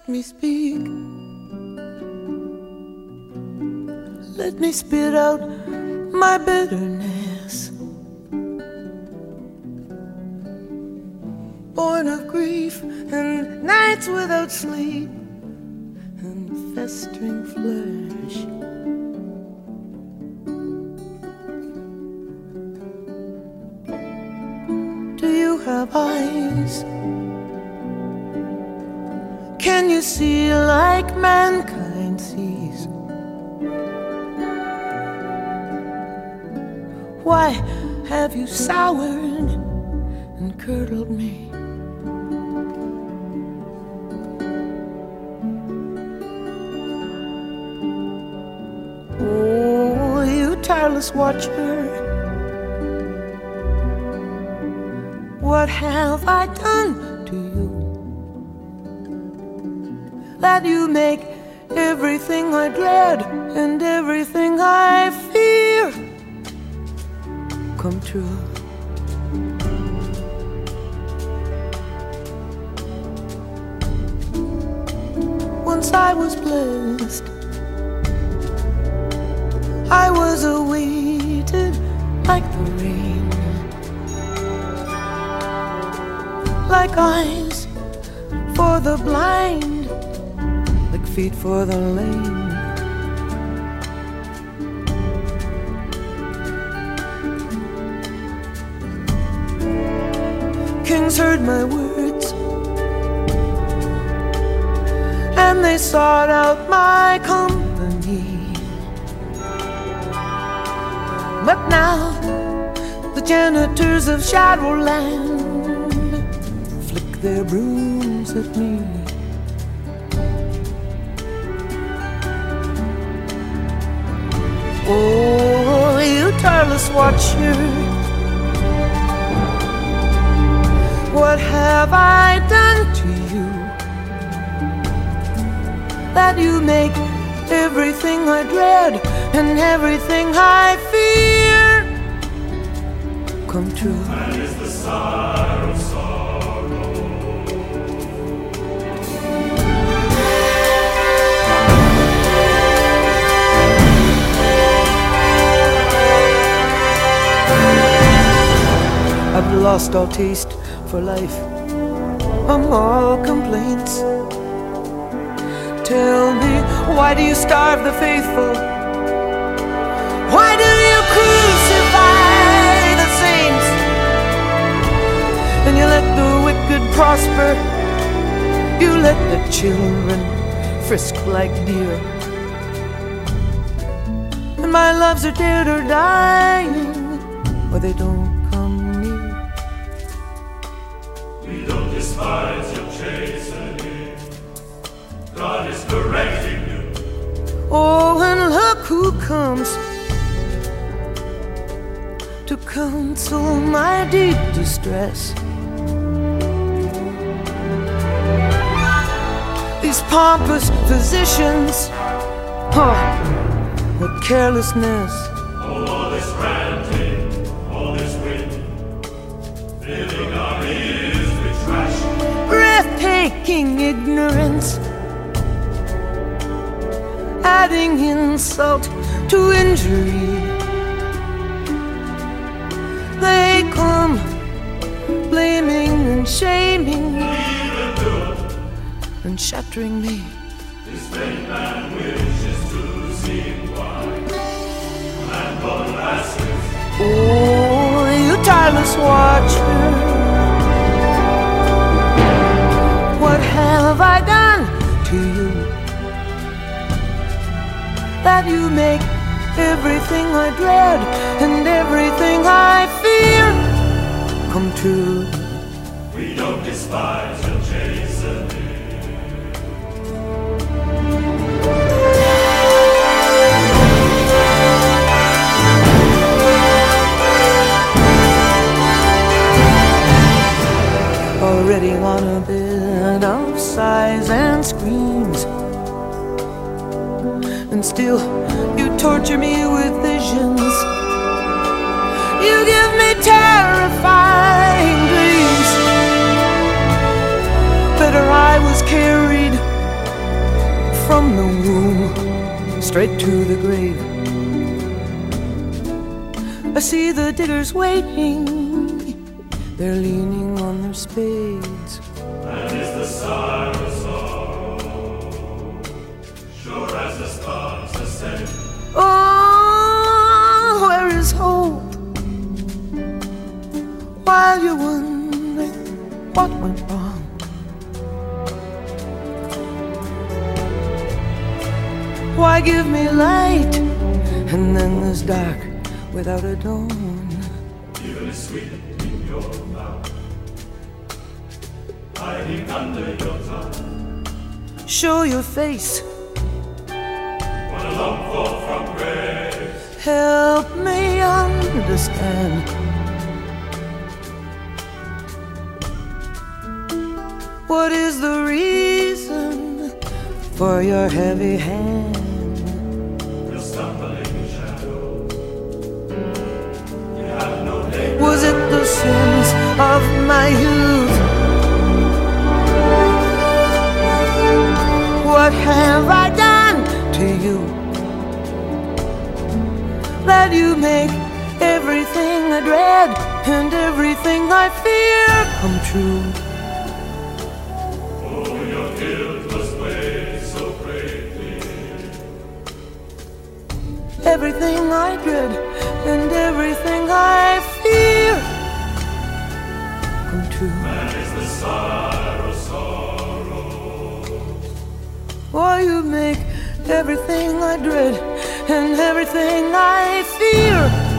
me speak. Let me spit out my bitterness, born of grief and nights without sleep and festering flesh. Do you have eyes? Can you see like mankind sees? Why have you soured and curdled me? Oh, you tireless watcher, what have I done to you that you make everything I dread and everything I fear come true? Once I was blessed, I was awaited like the rain, like eyes for the blind, like feet for the lame. Kings heard my words, and they sought out my company. But now the janitors of Shadowland flick their brooms at me. Oh, you tireless watcher, what have I done to you that you make everything I dread and everything I fear come true? And is the sorrow, sorrow. I've lost all taste for life, I'm all complaints. Tell me, why do you starve the faithful? Why do you crucify the saints? And you let the wicked prosper, you let the children frisk like deer. And my loves are dead or dying, or they don't come near. We don't despise your chastening, God is correcting you. Oh, and look who comes to counsel my deep distress. These pompous physicians, what carelessness. Oh, all this ranting, all this wind, filling our ears with trash. Breathtaking ignorance, adding insult to injury. They come blaming and shaming and shattering me. This vain man wishes to seem wise and born lasses. Oh, you tireless watcher, what have I done to you that you make everything I dread and everything I fear come true? We don't despise your chastening. Already on a bed of sighs and screams, and still you torture me with visions. You give me terrifying dreams. Better I was carried straight to the grave. I see the diggers waiting, they're leaning on their spades. And is the sigh of sorrow, sure as the stars ascend. Oh, where is hope? While you're wondering what went wrong, why give me light and then this dark without a dawn? Even is sweet in your mouth, hiding under your tongue. Show your face, What a long fall from grace. help me understand. What is the reason for your heavy hand? Your stumbling shadow, you have no name. Was it the sins of my youth? What have I done to you that you make everything I dread and everything I fear come true? Oh, your guilt was weighed so greatly. Everything I dread and everything I fear come true. Man is the sire of sorrow. Why you make everything I dread and everything I fear